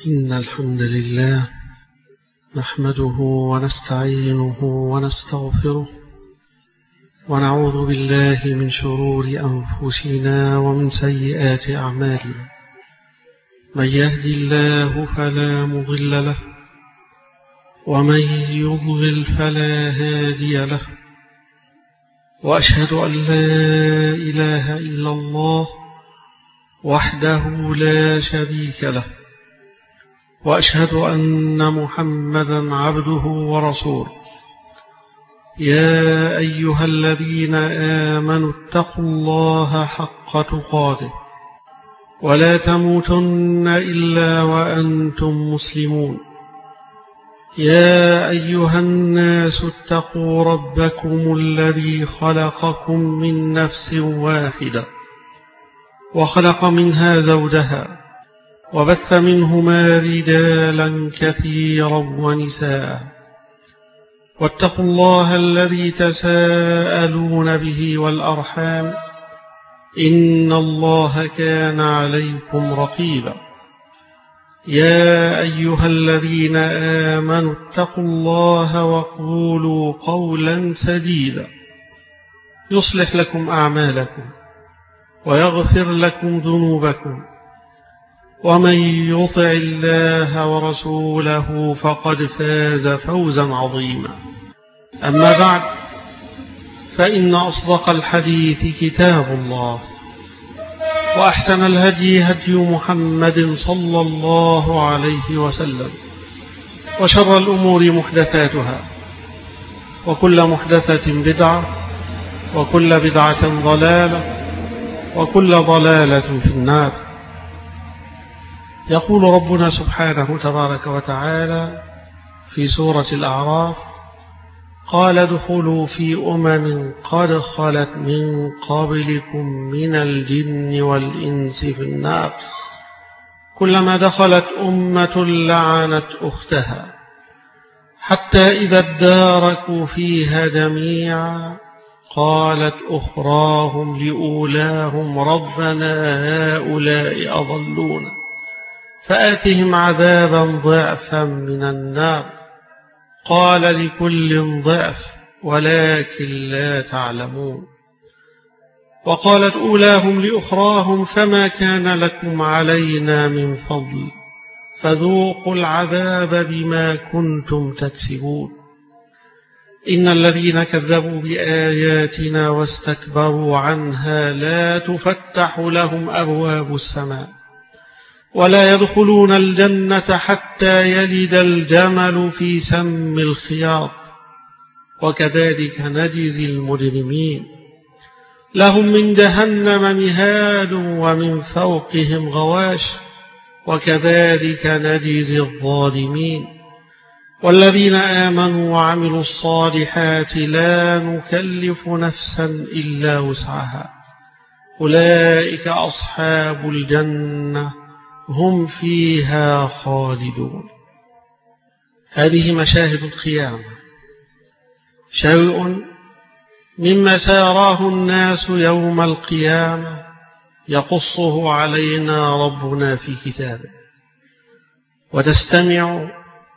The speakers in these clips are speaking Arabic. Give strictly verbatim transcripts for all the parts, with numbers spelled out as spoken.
إن الحمد لله نحمده ونستعينه ونستغفره ونعوذ بالله من شرور أنفسنا ومن سيئات أعمالنا. من يهدي الله فلا مضل له ومن يضلل فلا هادي له، وأشهد أن لا إله إلا الله وحده لا شريك له، وأشهد أن محمدا عبده ورسوله. يا أيها الذين آمنوا اتقوا الله حق تقاته ولا تموتن إلا وأنتم مسلمون. يا أيها الناس اتقوا ربكم الذي خلقكم من نفس واحدة وخلق منها زوجها وبث منهما رجالا كثيرا ونساء، واتقوا الله الذي تساءلون به والأرحام إن الله كان عليكم رقيبا. يا أيها الذين آمنوا اتقوا الله وقولوا قولا سديدا يصلح لكم أعمالكم ويغفر لكم ذنوبكم، ومن يطع الله ورسوله فقد فاز فوزا عظيما. أما بعد، فإن أصدق الحديث كتاب الله، وأحسن الهدي هدي محمد صلى الله عليه وسلم، وشر الأمور محدثاتها، وكل محدثة بدعة، وكل بدعة ضلالة، وكل ضلالة في النار. يقول ربنا سبحانه تبارك وتعالى في سورة الأعراف: قال ادخلوا في أمم قد خلت من قبلكم من الجن والإنس في النار، كلما دخلت أمة لعنت أختها حتى إذا اداركوا فيها جميعا قالت أخراهم لأولاهم ربنا هؤلاء أضلونا فآتهم عذابا ضعفا من النار، قال لكل ضعف ولكن لا تعلمون. وقالت أولاهم لأخراهم فما كان لكم علينا من فضل فذوقوا العذاب بما كنتم تكسبون. إن الذين كذبوا بآياتنا واستكبروا عنها لا تفتح لهم أبواب السماء ولا يدخلون الجنة حتى يلد الجمل في سم الخياط، وكذلك نجزي المجرمين. لهم من جهنم مهاد ومن فوقهم غواش، وكذلك نجزي الظالمين. والذين آمنوا وعملوا الصالحات لا نكلف نفسا إلا وسعها، أولئك أصحاب الجنة هم فيها خالدون. هذه مشاهد القيامة، شيء مما سيراه الناس يوم القيامة يقصه علينا ربنا في كتابه، وتستمع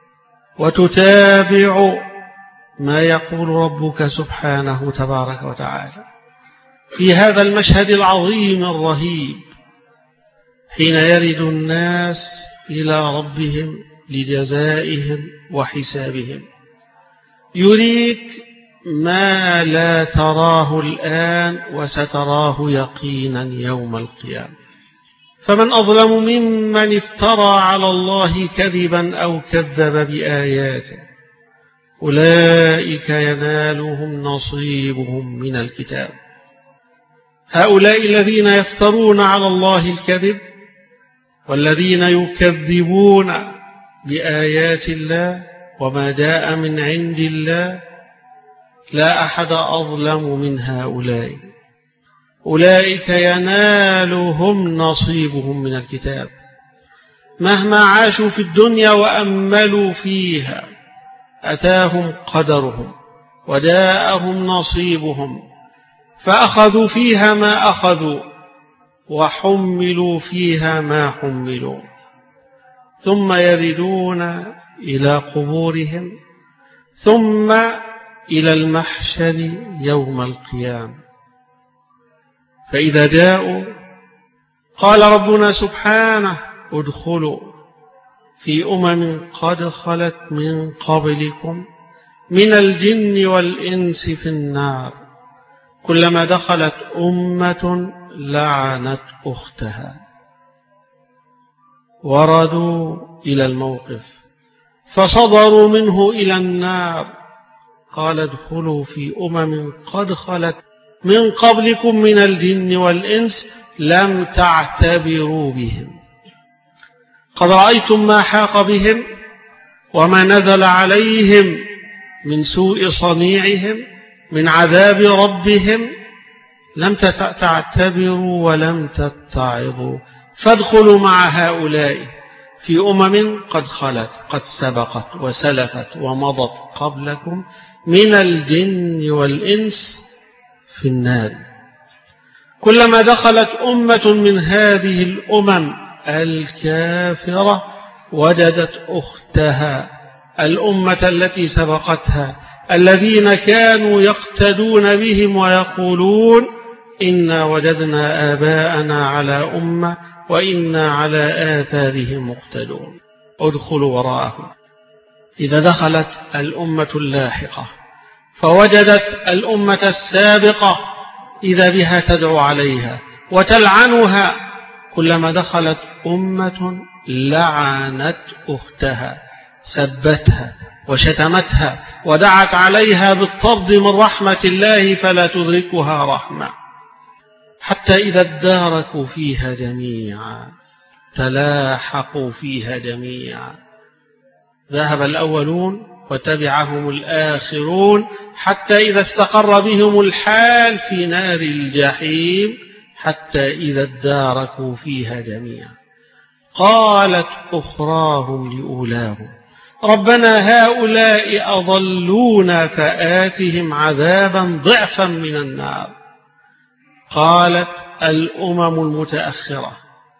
وتتابع ما يقول ربك سبحانه تبارك وتعالى في هذا المشهد العظيم الرهيب، حين يرد الناس إلى ربهم لجزائهم وحسابهم. يريك ما لا تراه الآن وستراه يقينا يوم القيامة. فمن أظلم ممن افترى على الله كذبا أو كذب بآياته، أولئك ينالهم نصيبهم من الكتاب. هؤلاء الذين يفترون على الله الكذب والذين يكذبون بآيات الله وما جاء من عند الله، لا أحد أظلم من هؤلاء. أولئك ينالهم نصيبهم من الكتاب، مهما عاشوا في الدنيا وأملوا فيها أتاهم قدرهم وجاءهم نصيبهم، فأخذوا فيها ما أخذوا وحملوا فيها ما حملوا. ثم يردون إلى قبورهم ثم إلى المحشر يوم القيامة. فإذا جاءوا قال ربنا سبحانه ادخلوا في أمم قد خلت من قبلكم من الجن والإنس في النار كلما دخلت أمة لعنت أختها. وردوا إلى الموقف فصدروا منه إلى النار قال ادخلوا في أمم قد خلت من قبلكم من الجن والإنس لم تعتبروا بهم قد رأيتم ما حاق بهم وما نزل عليهم من سوء صنيعهم من عذاب ربهم لم تعتبروا ولم تتعظوا فادخلوا مع هؤلاء في أمم قد خلت قد سبقت وسلفت ومضت قبلكم من الجن والإنس في النار كلما دخلت أمة من هذه الأمم الكافرة وجدت أختها الأمة التي سبقتها الذين كانوا يقتدون بهم ويقولون إنا وجدنا آباءنا على أمة وإنا على آثارهم مقتدون ادخلوا وراءهم. إذا دخلت الأمة اللاحقة فوجدت الأمة السابقة إذا بها تدعو عليها وتلعنها كلما دخلت أمة لعنت أختها سبتها وشتمتها ودعت عليها بالطرد من رحمة الله فلا تدركها رحمة حتى إذا اداركوا فيها جميعا تلاحقوا فيها جميعا ذهب الأولون وتبعهم الآخرون حتى إذا استقر بهم الحال في نار الجحيم حتى إذا اداركوا فيها جميعا قالت أخراهم لأولاهم ربنا هؤلاء أضلونا فآتهم عذابا ضعفا من النار. قالت الأمم المتأخرة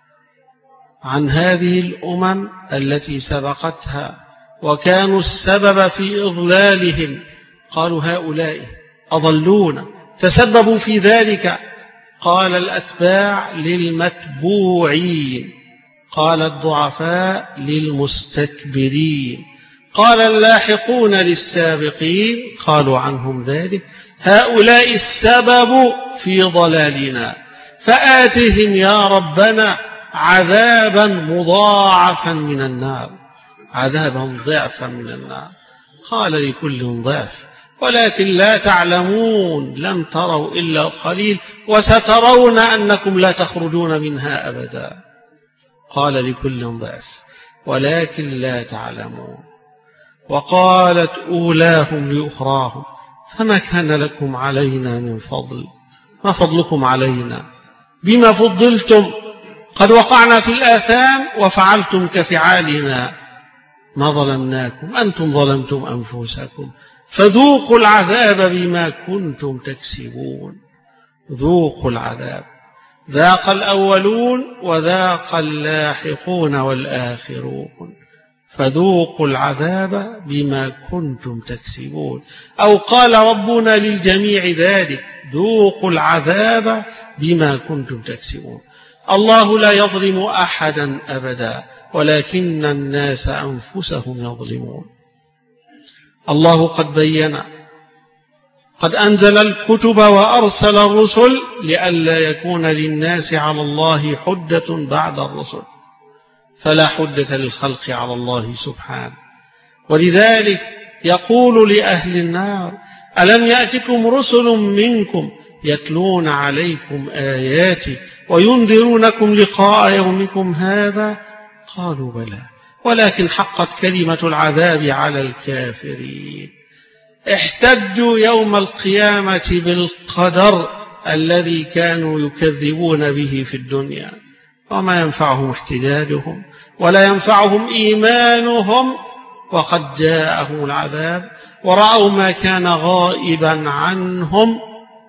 عن هذه الأمم التي سبقتها وكانوا السبب في إضلالهم قالوا هؤلاء أضلونا تسببوا في ذلك. قال الأتباع للمتبوعين قال الضعفاء للمستكبرين قال اللاحقون للسابقين قالوا عنهم ذلك هؤلاء السبب في ضلالنا فآتهم يا ربنا عذابا مضاعفا من النار عذابا ضعفا من النار. قال لكل ضعف ولكن لا تعلمون لم تروا إلا القليل وسترون أنكم لا تخرجون منها أبدا. قال لكل ضعف ولكن لا تعلمون. وقالت أولاهم لأخراهم فما كان لكم علينا من فضل ما فضلكم علينا بما فضلتم قد وقعنا في الآثام وفعلتم كفعالنا ما ظلمناكم أنتم ظلمتم أنفسكم فذوقوا العذاب بما كنتم تكسبون. ذوقوا العذاب ذاق الأولون وذاق اللاحقون والآخرون فذوقوا العذاب بما كنتم تكسبون. أو قال ربنا للجميع ذلك ذوقوا العذاب بما كنتم تكسبون. الله لا يظلم أحدا أبدا ولكن الناس أنفسهم يظلمون. الله قد بين قد أنزل الكتب وأرسل الرسل لئلا يكون للناس على الله حجة بعد الرسل فلا حجة للخلق على الله سبحانه. ولذلك يقول لأهل النار ألم يأتكم رسل منكم يتلون عليكم آياتي وينذرونكم لقاء يومكم هذا قالوا بلى ولكن حقت كلمة العذاب على الكافرين. احتجوا يوم القيامة بالقدر الذي كانوا يكذبون به في الدنيا وما ينفعهم احتجاجهم ولا ينفعهم إيمانهم وقد جاءهم العذاب ورأوا ما كان غائبا عنهم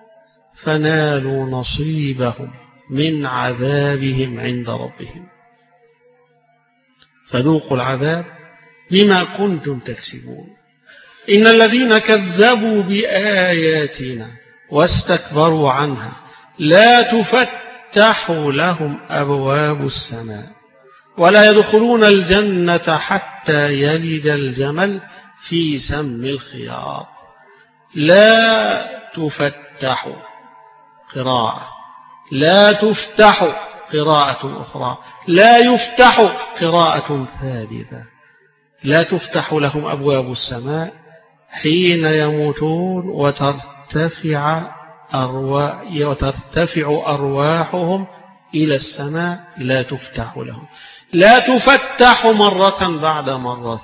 فنالوا نصيبهم من عذابهم عند ربهم. فذوقوا العذاب بما كنتم تكسبون. إن الذين كذبوا بآياتنا واستكبروا عنها لا تفتح لهم أبواب السماء ولا يدخلون الجنة حتى يلد الجمل في سم الخياط. لا تفتح قراءة، لا تفتح قراءة أخرى، لا يفتح قراءة ثالثة. لا تفتح لهم أبواب السماء حين يموتون وترتفع أرواح وترتفع أرواحهم إلى السماء، لا تفتح لهم، لا تفتح مرة بعد مرة.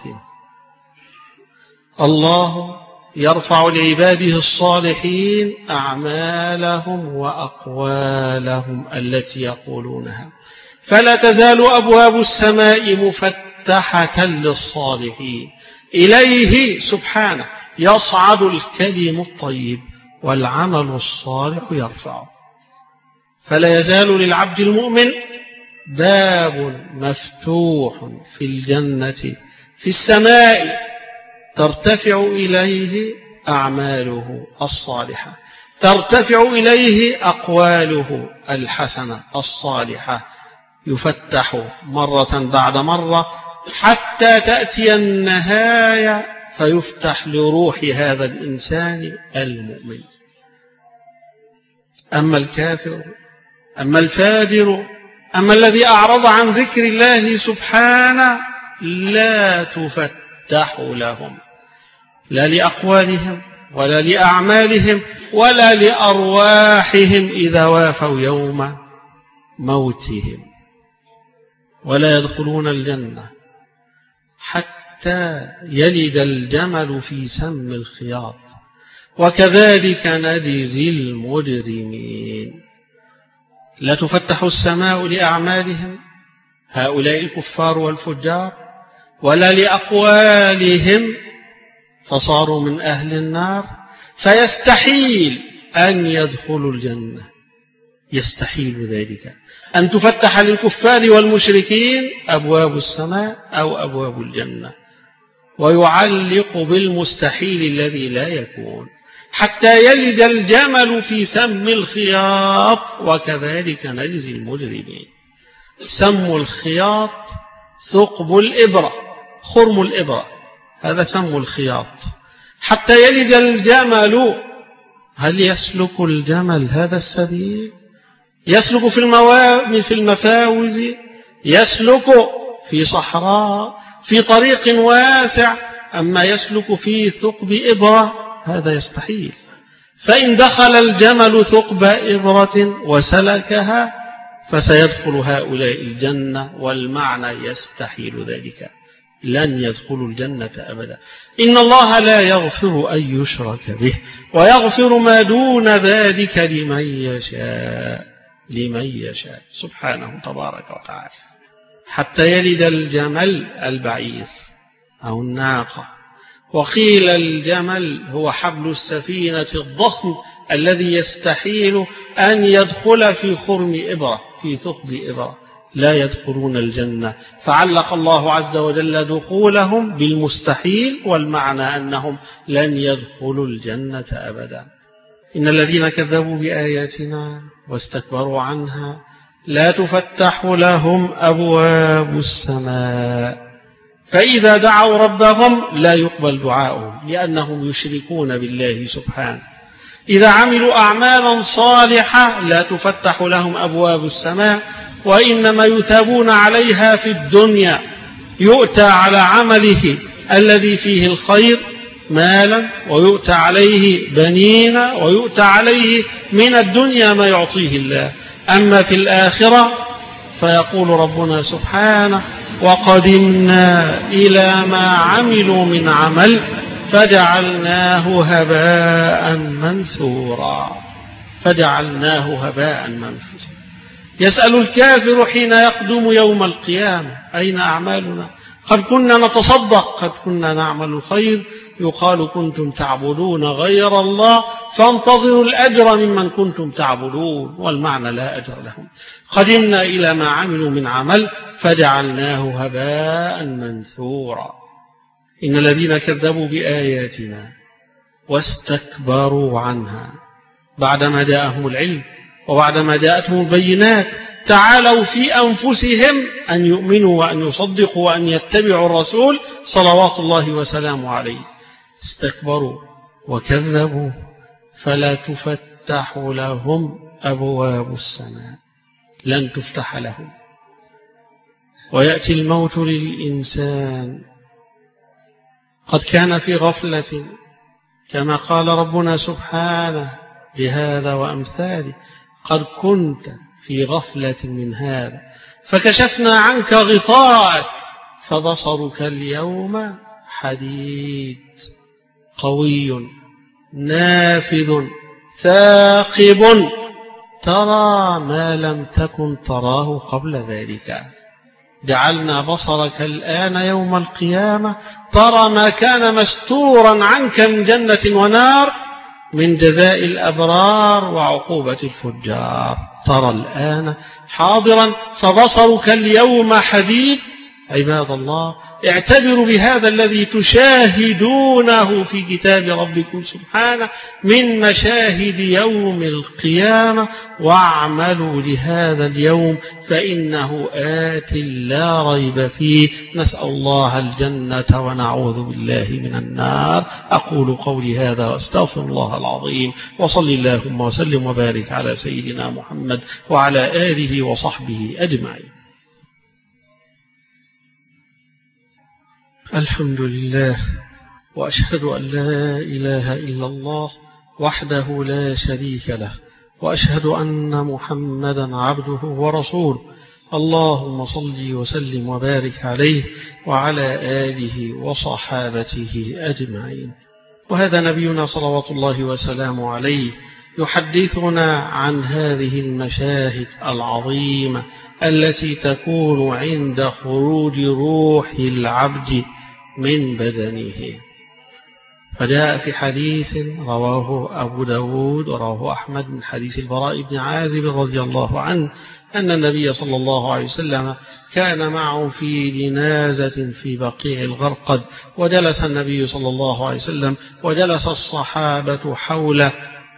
الله يرفع لعباده الصالحين أعمالهم وأقوالهم التي يقولونها، فلا تزال أبواب السماء مفتحة للصالحين. إليه سبحانه يصعد الكلم الطيب والعمل الصالح يرفعه. فلا يزال للعبد المؤمن باب مفتوح في الجنة في السماء ترتفع إليه أعماله الصالحة، ترتفع إليه أقواله الحسنة الصالحة، يفتح مرة بعد مرة حتى تأتي النهاية فيفتح لروح هذا الإنسان المؤمن. أما الكافر، أما الفاجر، أما الذي أعرض عن ذكر الله سبحانه لا تفتح لهم، لا لأقوالهم ولا لأعمالهم ولا لأرواحهم إذا وافوا يوم موتهم، ولا يدخلون الجنة حتى يلد الجمل في سم الخياط، وكذلك نجزي المجرمين. لا تفتح السماء لأعمالهم هؤلاء الكفار والفجار، ولا لأقوالهم فصاروا من أهل النار، فيستحيل أن يدخلوا الجنة، يستحيل ذلك أن تفتح للكفار والمشركين أبواب السماء أو أبواب الجنة، ويعلق بالمستحيل الذي لا يكون حتى يلد الجمل في سم الخياط، وكذلك نجزي المجرمين. سم الخياط ثقب الإبرة، خرم الإبرة، هذا سم الخياط. حتى يلد الجمل، هل يسلك الجمل هذا السبيل؟ يسلك في الموا... في المفاوز، يسلك في صحراء، في طريق واسع، أما يسلك في ثقب إبرة هذا يستحيل. فإن دخل الجمل ثقب إبرة وسلكها فسيدخل هؤلاء الجنة، والمعنى يستحيل ذلك، لن يدخلوا الجنة أبدا. إن الله لا يغفر أن يشرك به ويغفر ما دون ذلك لمن يشاء، لمن يشاء سبحانه تبارك وتعالى. حتى يلد الجمل البعير أو الناقة، وقيل الجمل هو حبل السفينة الضخم الذي يستحيل أن يدخل في خرم إبرة، في ثقب إبرة، لا يدخلون الجنة، فعلق الله عز وجل دخولهم بالمستحيل، والمعنى أنهم لن يدخلوا الجنة أبدا. إن الذين كذبوا بآياتنا واستكبروا عنها لا تفتح لهم أبواب السماء، فإذا دعوا ربهم لا يقبل دعاؤهم لأنهم يشركون بالله سبحانه. إذا عملوا أعمالا صالحة لا تفتح لهم أبواب السماء، وإنما يثابون عليها في الدنيا، يؤتى على عمله الذي فيه الخير مالا، ويؤتى عليه بنين، ويؤتى عليه من الدنيا ما يعطيه الله. أما في الآخرة فيقول ربنا سبحانه: وقدمنا إلى ما عملوا من عمل فجعلناه هباء منثورا، فجعلناه هباء منثورا. يسأل الكافر حين يقدم يوم القيامة: أين أعمالنا؟ قد كنا نتصدق، قد كنا نعمل الخير، يقال كنتم تعبدون غير الله فانتظروا الأجر ممن كنتم تعبدون، والمعنى لا أجر لهم. قدمنا إلى ما عملوا من عمل فجعلناه هباء منثورا. إن الذين كذبوا بآياتنا واستكبروا عنها بعدما جاءهم العلم وبعدما جاءتهم البينات تعالوا في أنفسهم أن يؤمنوا وأن يصدقوا وأن يتبعوا الرسول صلوات الله وسلامه عليه، استكبروا وكذبوا فلا تفتح لهم أبواب السماء، لن تفتح لهم. ويأتي الموت للإنسان قد كان في غفلة كما قال ربنا سبحانه لهذا وأمثاله: قد كنت في غفلة من هذا فكشفنا عنك غطاءك فبصرك اليوم حديد قوي نافذ ثاقب ترى ما لم تكن تراه قبل ذلك. جعلنا بصرك الآن يوم القيامة ترى ما كان مستورا عنك من جنة ونار، من جزاء الأبرار وعقوبة الفجار، ترى الآن حاضرا فبصرك اليوم حديد. عباد الله، اعتبروا بهذا الذي تشاهدونه في كتاب ربكم سبحانه من مشاهد يوم القيامة، واعملوا لهذا اليوم فإنه آت لا ريب فيه. نسأل الله الجنة ونعوذ بالله من النار. أقول قولي هذا وأستغفر الله العظيم، وصل اللهم وسلم وبارك على سيدنا محمد وعلى آله وصحبه أجمعين. الحمد لله، وأشهد أن لا إله إلا الله وحده لا شريك له، وأشهد أن محمدا عبده ورسوله. اللهم صل وسلم وبارك عليه وعلى آله وصحابته أجمعين. وهذا نبينا صلوات الله وسلامه عليه يحدثنا عن هذه المشاهد العظيمة التي تكون عند خروج روح العبد من بدنه. فجاء في حديث رواه أبو داود ورواه أحمد من حديث البراء بن عازب رضي الله عنه أن النبي صلى الله عليه وسلم كان معه في جنازة في بقيع الغرقد، وجلس النبي صلى الله عليه وسلم وجلس الصحابة حوله،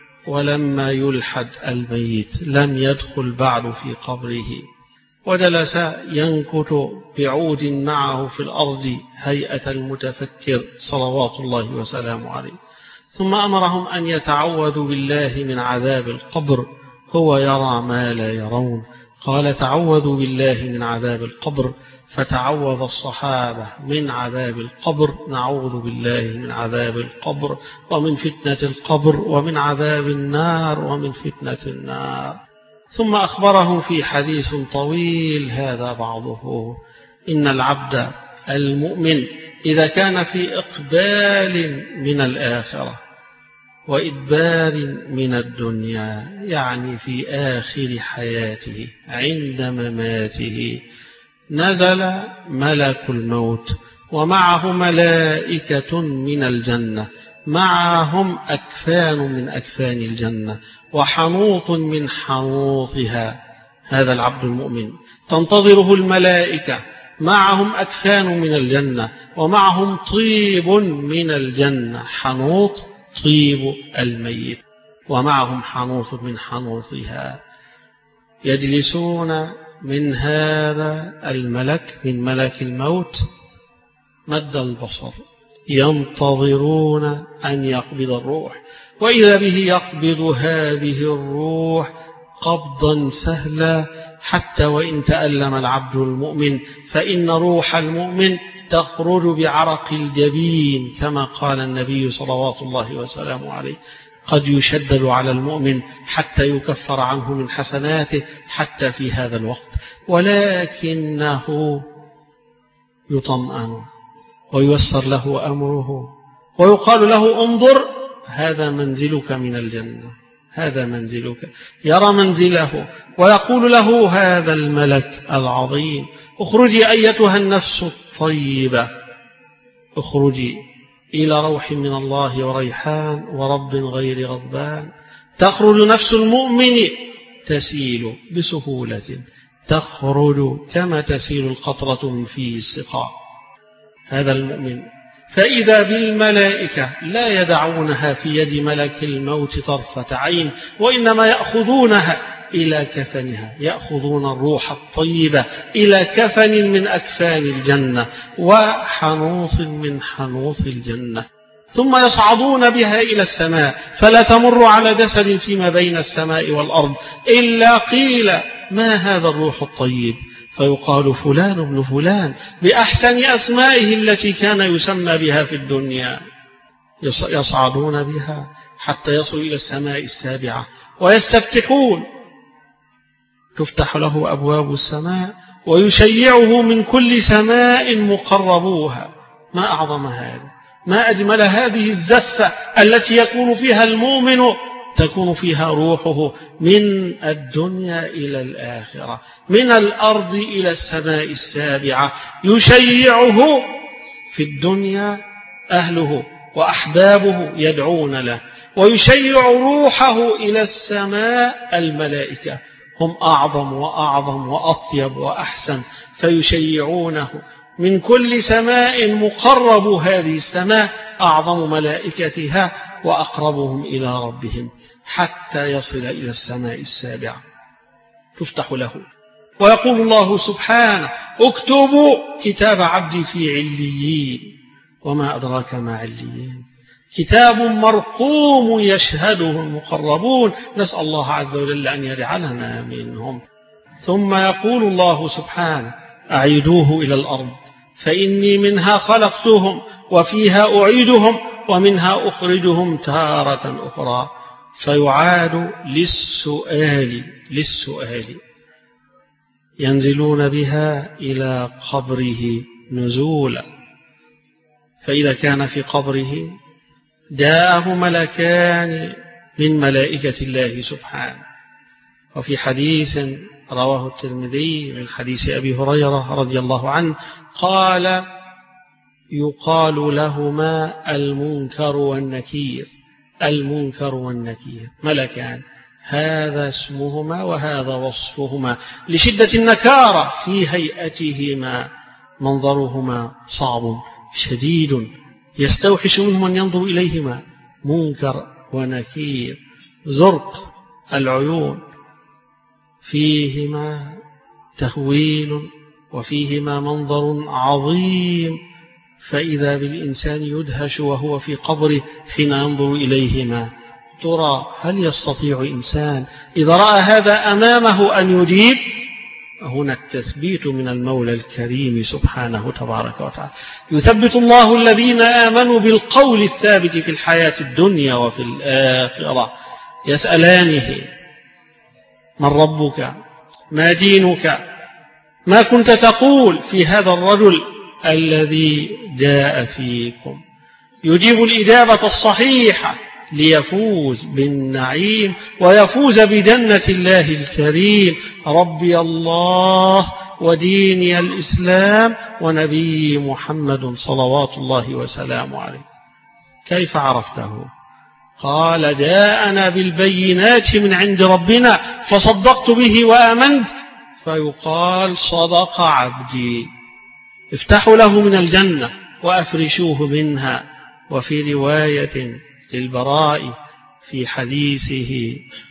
ولما يلحد الميت لم يدخل بعد في قبره، وجلس ينكت بعود معه في الأرض هيئة المتفكر صلوات الله وسلامه عليه. ثم أمرهم أن يتعوذوا بالله من عذاب القبر، هو يرى ما لا يرون. قال: تعوذوا بالله من عذاب القبر، فتعوذ الصحابة من عذاب القبر: نعوذ بالله من عذاب القبر ومن فتنة القبر ومن عذاب النار ومن فتنة النار. ثم أخبرهم في حديث طويل هذا بعضه: إن العبد المؤمن إذا كان في إقبال من الآخرة وإدبار من الدنيا، يعني في آخر حياته عند مماته، نزل ملك الموت ومعه ملائكة من الجنة، معهم أكفان من أكفان الجنة وحنوط من حنوطها. هذا العبد المؤمن تنتظره الملائكة، معهم أكفان من الجنة ومعهم طيب من الجنة، حنوط طيب الميت، ومعهم حنوط من حنوطها. يجلسون من هذا الملك، من ملك الموت، مد البصر، ينتظرون أن يقبض الروح، وإذا به يقبض هذه الروح قبضا سهلا، حتى وإن تألم العبد المؤمن فإن روح المؤمن تخرج بعرق الجبين، كما قال النبي صلوات الله وسلامه عليه: قد يشدد على المؤمن حتى يكفر عنه من حسناته حتى في هذا الوقت، ولكنه يطمئن وييسر له أمره ويقال له: انظر هذا منزلك من الجنة، هذا منزلك. يرى منزله ويقول له هذا الملك العظيم: اخرجي أيتها النفس الطيبة، اخرجي إلى روح من الله وريحان ورب غير غضبان. تخرج نفس المؤمن تسيل بسهولة، تخرج كما تسيل القطرة من فيه السقاء. هذا المؤمن. فإذا بالملائكة لا يدعونها في يد ملك الموت طرفة عين، وإنما يأخذونها إلى كفنها، يأخذون الروح الطيبة إلى كفن من أكفان الجنة وحنوط من حنوط الجنة، ثم يصعدون بها إلى السماء، فلا تمر على جسد فيما بين السماء والأرض إلا قيل ما هذا الروح الطيب، فيقال فلان ابن فلان بأحسن أسمائه التي كان يسمى بها في الدنيا. يصعدون بها حتى يصلوا إلى السماء السابعة ويستفتحون، تفتح له أبواب السماء ويشيعه من كل سماء مقربوها. ما أعظم هذا، ما أجمل هذه الزفة التي يكون فيها المؤمن، تكون فيها روحه من الدنيا إلى الآخرة، من الأرض إلى السماء السابعة. يشيعه في الدنيا أهله وأحبابه يدعون له، ويشيع روحه إلى السماء الملائكة، هم أعظم وأعظم وأطيب وأحسن، فيشيعونه من كل سماء مقرب هذه السماء أعظم ملائكتها وأقربهم إلى ربهم، حتى يصل إلى السماء السابعة. تفتح له ويقول الله سبحانه اكتبوا كتاب عبدي في عليين. وما أدراك ما عليين؟ كتاب مرقوم يشهده المقربون، نسأل الله عز وجل أن يجعلنا منهم. ثم يقول الله سبحانه أعيدوه إلى الأرض فإني منها خلقتهم وفيها أعيدهم ومنها أخرجهم تارة أخرى. فيعاد للسؤال للسؤال ينزلون بها إلى قبره نزولا. فإذا كان في قبره جاءه ملكان من ملائكة الله سبحانه. وفي حديث رواه الترمذي من حديث أبي هريرة رضي الله عنه قال يقال لهما المنكر والنكير. المنكر والنكير ملكان، هذا اسمهما وهذا وصفهما، لشدة النكارة في هيئتهما، منظرهما صعب شديد يستوحش منه من ينظر إليهما. منكر ونكير، زرق العيون، فيهما تهويل وفيهما منظر عظيم، فإذا بالإنسان يدهش وهو في قبره حين ينظر إليهما. ترى هل يستطيع إنسان إذا رأى هذا أمامه أن يجيب؟ هنا التثبيت من المولى الكريم سبحانه تبارك وتعالى. يثبت الله الذين آمنوا بالقول الثابت في الحياة الدنيا وفي الآخرة. يسألانه من ربك، ما دينك، ما كنت تقول في هذا الرجل الذي جاء فيكم. يجيب الإجابة الصحيحة ليفوز بالنعيم ويفوز بجنة الله الكريم. ربي الله وديني الإسلام ونبي محمد صلوات الله وسلامه عليه. كيف عرفته؟ قال جاءنا بالبينات من عند ربنا فصدقت به وآمنت. فيقال صدق عبدي، افتحوا له من الجنة وأفرشوه منها. وفي رواية للبراء في حديثه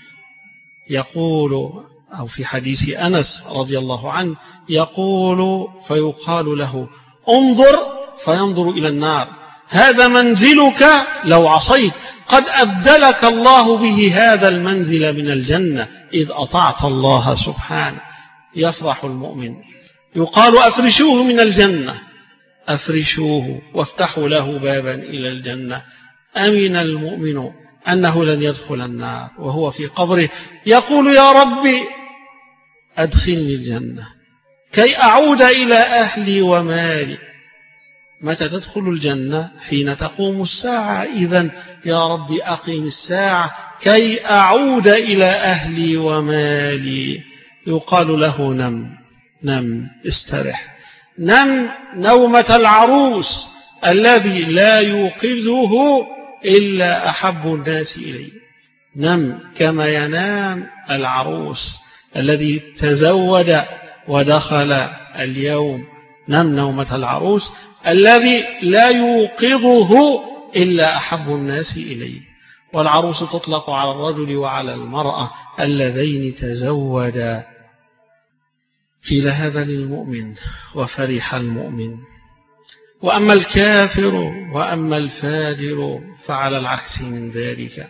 يقول، أو في حديث أنس رضي الله عنه يقول فيقال له انظر، فينظر إلى النار، هذا منزلك لو عصيت، قد أبدلك الله به هذا المنزل من الجنة إذ أطعت الله سبحانه. يفرح المؤمن. يقال أفرشوه من الجنة، أفرشوه وافتحوا له بابا إلى الجنة. أمن المؤمن أنه لن يدخل النار وهو في قبره يقول يا ربي أدخلني الجنة كي أعود إلى أهلي ومالي. متى تدخل الجنة؟ حين تقوم الساعة. إذن يا ربي أقيم الساعة كي أعود إلى أهلي ومالي. يقال له نم نم استرح، نم نومة العروس الذي لا يوقظه إلا أحب الناس إليه. نم كما ينام العروس الذي تزوج ودخل اليوم، نم نومة العروس الذي لا يوقظه إلا أحب الناس إليه. والعروس تطلق على الرجل وعلى المرأة اللذين تزوجا. قيل هذا للمؤمن وفرح المؤمن. وأما الكافر وأما الفاجر فعلى العكس من ذلك.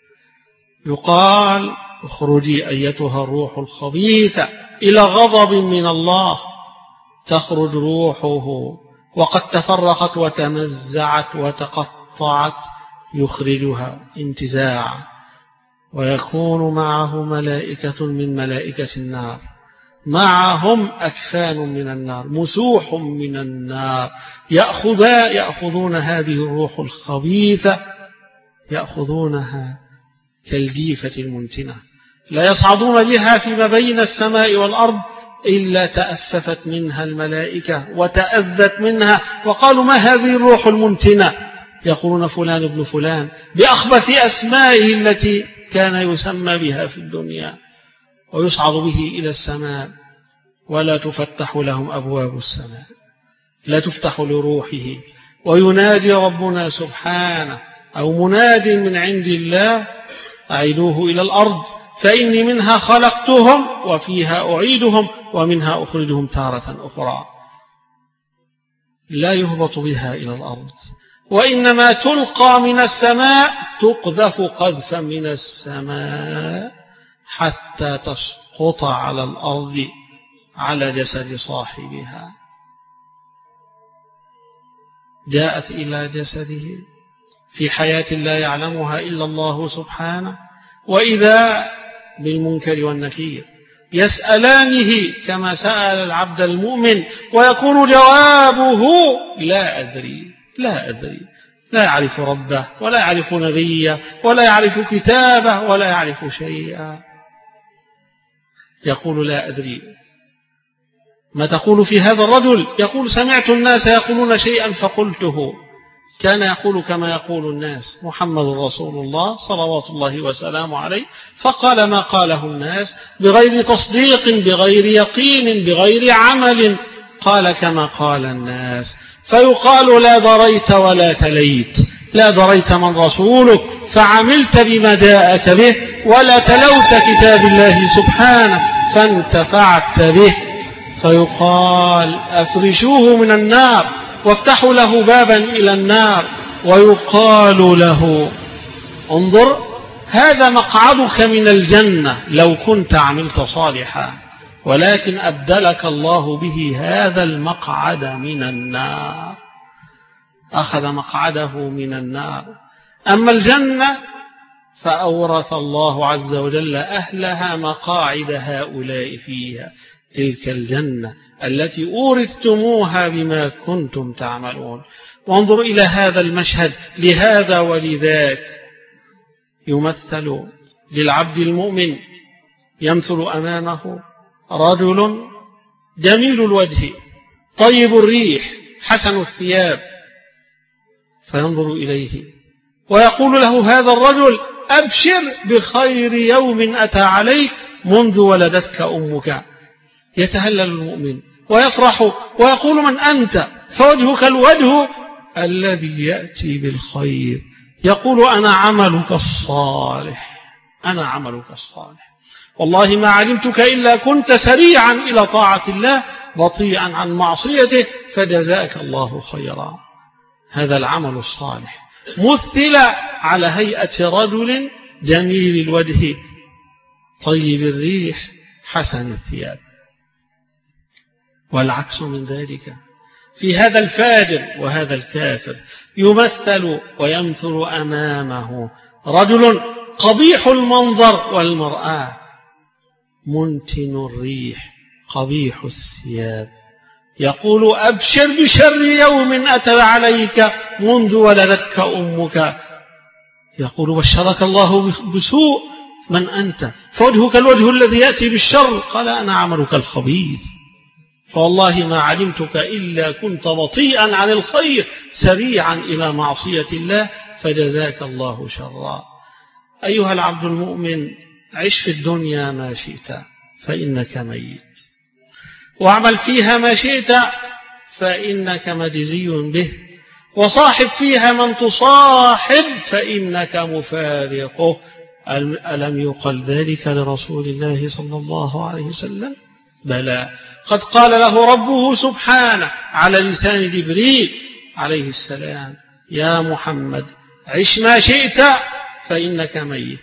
يقال اخرجي أيتها الروح الخبيثة إلى غضب من الله، تخرج روحه وقد تفرقت وتمزعت وتقطعت، يخرجها انتزاعا، ويكون معه ملائكة من ملائكة النار، معهم أكفان من النار، مسوح من النار، يأخذا يأخذون هذه الروح الخبيثة، يأخذونها كالجيفة المنتنة، لا يصعدون بها فيما بين السماء والأرض إلا تأففت منها الملائكة وتأذت منها، وقالوا ما هذه الروح المنتنة؟ يقولون فلان ابن فلان بأخبث أسمائه التي كان يسمى بها في الدنيا، ويصعد به إلى السماء ولا تفتح لهم أبواب السماء، لا تفتح لروحه، وينادي ربنا سبحانه أو مناد من عند الله أعيدوه إلى الأرض فإني منها خلقتهم وفيها أعيدهم ومنها أخرجهم تارة أخرى. لا يهبط بها إلى الأرض، وإنما تلقى من السماء، تقذف قذفا من السماء حتى تسقط على الأرض على جسد صاحبها. جاءت إلى جسده في حياة لا يعلمها إلا الله سبحانه، وإذا بالمنكر والنكير يسألانه كما سأل العبد المؤمن، ويكون جوابه لا أدري لا أدري، لا يعرف ربه ولا يعرف نبيه ولا يعرف كتابه ولا يعرف شيئا، يقول لا أدري. ما تقول في هذا الرجل؟ يقول سمعت الناس يقولون شيئا فقلته. كان يقول كما يقول الناس، محمد رسول الله صلوات الله وسلامه عليه، فقال ما قاله الناس بغير تصديق بغير يقين بغير عمل، قال كما قال الناس. فيقال لا دريت ولا تليت، لا دريت من رسولك فعملت بما جاءك به، ولا تلوت كتاب الله سبحانه فانتفعت به. فيقال أفرشوه من النار وافتحوا له بابا إلى النار، ويقال له انظر هذا مقعدك من الجنة لو كنت عملت صالحا، ولكن أبدلك الله به هذا المقعد من النار، أخذ مقعده من النار. أما الجنة فأورث الله عز وجل أهلها مقاعد هؤلاء فيها، تلك الجنة التي أورثتموها بما كنتم تعملون. وانظر إلى هذا المشهد، لهذا ولذاك يمثل للعبد المؤمن، يمثل أمامه رجل جميل الوجه طيب الريح حسن الثياب، فينظر إليه ويقول له هذا الرجل أبشر بخير يوم أتى عليك منذ ولدتك أمك. يتهلل المؤمن ويفرح ويقول من أنت؟ فوجهك الوجه الذي يأتي بالخير، يقول أنا عملك الصالح، أنا عملك الصالح، والله ما علمتك إلا كنت سريعا إلى طاعة الله بطيئا عن معصيته، فجزاك الله خيرا. هذا العمل الصالح مثل على هيئة رجل جميل الوجه طيب الريح حسن الثياب. والعكس من ذلك في هذا الفاجر وهذا الكافر، يمثل ويمثل أمامه رجل قبيح المنظر والمرآة منتن الريح قبيح الثياب، يقول أبشر بشر يوم أتى عليك منذ ولدتك أمك. يقول بشرك الله بسوء، من أنت؟ فوجهك الوجه الذي يأتي بالشر، قال أنا عملك الخبيث، فوالله ما علمتك إلا كنت بطيئا عن الخير سريعا إلى معصية الله، فجزاك الله شرا. أيها العبد المؤمن، عش في الدنيا ما شئت فإنك ميت، واعمل فيها ما شئت فإنك مجزي به، وصاحب فيها من تصاحب فإنك مفارقه. ألم يقل ذلك لرسول الله صلى الله عليه وسلم؟ بلى، قد قال له ربه سبحانه على لسان جبريل عليه السلام: يا محمد عش ما شئت فإنك ميت،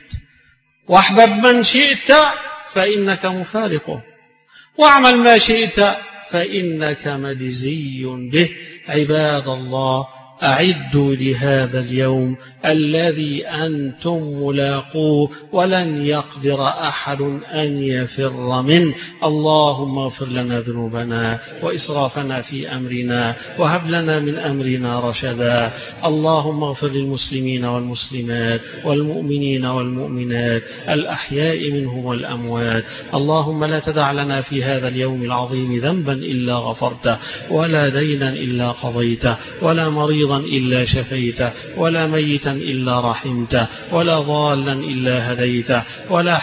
واحبب من شئت فإنك مفارقه، واعمل ما شئت فإنك مجزي به. عباد الله، أعدوا لهذا اليوم الذي أنتم ملاقوه ولن يقدر أحد أن يفر منه. اللهم اغفر لنا ذنوبنا وإسرافنا في أمرنا وهب لنا من أمرنا رشدا. اللهم اغفر للمسلمين والمسلمات والمؤمنين والمؤمنات الأحياء منهم والأموات. اللهم لا تدع لنا في هذا اليوم العظيم ذنبا إلا غفرته، ولا دينا إلا قضيته، ولا مريضا إلا شفيته، ولا ميتا إلا رحمته، ولا ضالا إلا هديته، ولا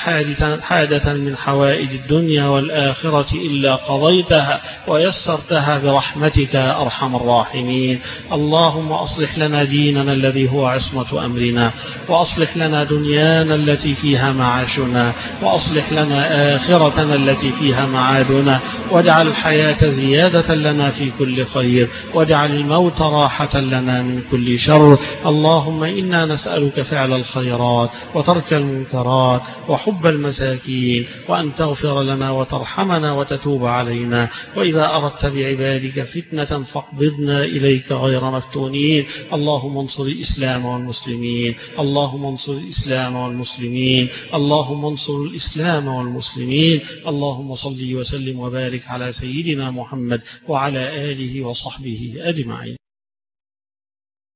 حادثا من حوائج الدنيا والآخرة إلا قضيتها ويسرتها برحمتك يا أرحم الراحمين. اللهم أصلح لنا ديننا الذي هو عصمة أمرنا، وأصلح لنا دنيانا التي فيها معاشنا، وأصلح لنا آخرتنا التي فيها معادنا، واجعل الحياة زيادة لنا في كل خير، واجعل الموت راحة لنا من كل شر. اللهم إنا نسألك فعل الخيرات وترك المنكرات وحب المساكين، وأن تغفر لنا وترحمنا وتتوب علينا، وإذا أردت بعبادك فتنة فاقبضنا إليك غير مفتونين. اللهم انصر الإسلام والمسلمين، اللهم انصر الإسلام والمسلمين، اللهم انصر الإسلام والمسلمين. اللهم صل وسلم وبارك على سيدنا محمد وعلى آله وصحبه أجمعين.